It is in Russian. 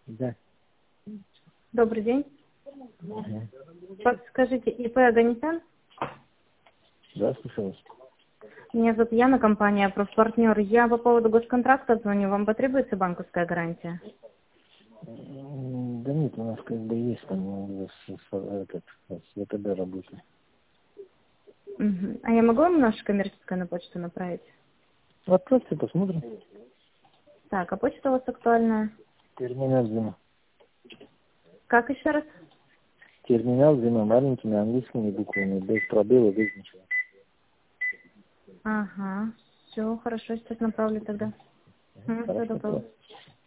Да. Добрый день. Ага. Подскажите, ИП Аганесян? Да, слушаю вас. Меня зовут Яна, компания «Профпартнер». Я по поводу госконтракта звоню. Вам потребуется банковская гарантия? Да нет, у нас как бы есть там с ВТБ работа. Мгм. А я могу вам наше коммерческое на почту направить? Отправьте, посмотрим. Так, а почта у вас актуальная? Терминал Зима. Как еще раз? Терминал Зима маленькими английскими буквами, без пробела, без ничего. Ага, все, хорошо, сейчас направлю тогда. Всего Хорошо, доброго.